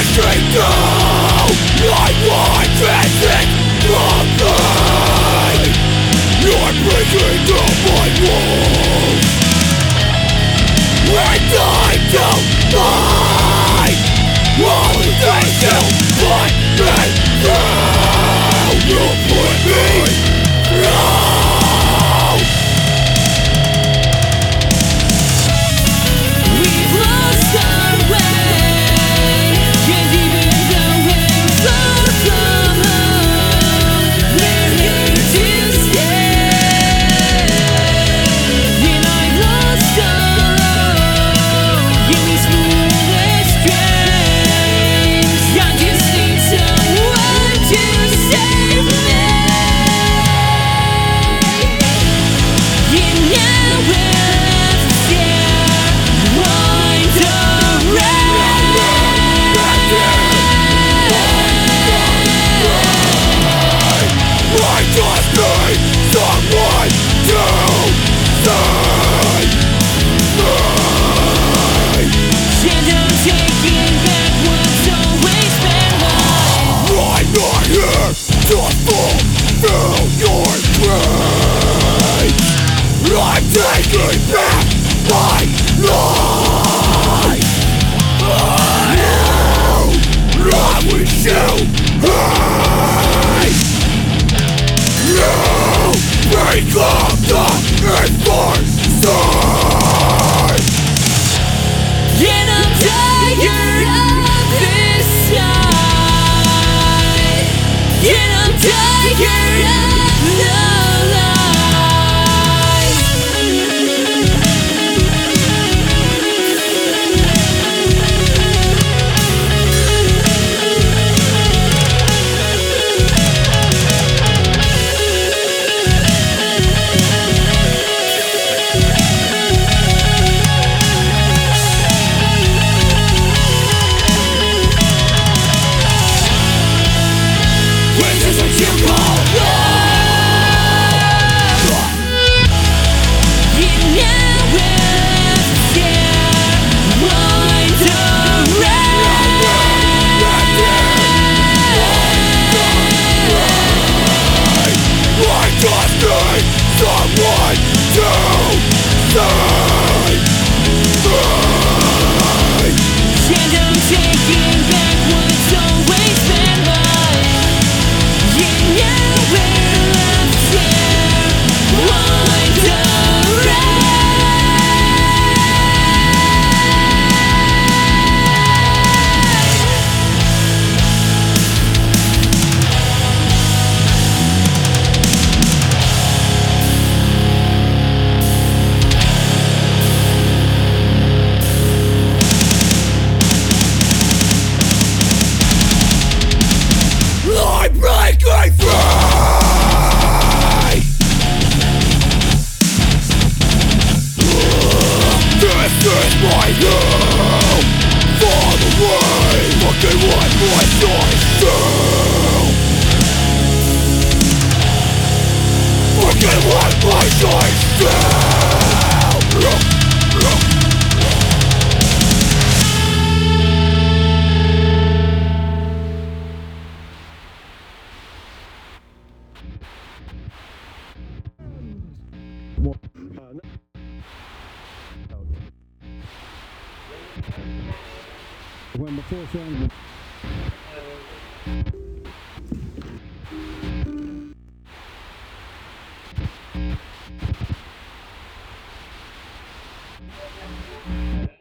crashing down. I want it from me. You're breaking down my walls, and I don't mind all the things you put me through. You put me through. We've lost our way, and even though we're far from home, we're here to stay. And I've lost all hope in these foolish dreams. I just need someone to save me. And now we're left here, wondering. I just need someone to save me. And I'm taking back what's always been mine. I'm not here to fulfill your dreams. I'm taking back my life. I wish you hate. You break up the enforcement. And I'm tired of this side. And I'm tired of the lies. This is what you call love. And now we're left here, wondering. I just need someone to save me. And I'm taking back what's always been mine. And now we're left here, wondering. I'm breaking free. This is my hell. Fall away. Look at what my choice do. Look at what my choice do. When before song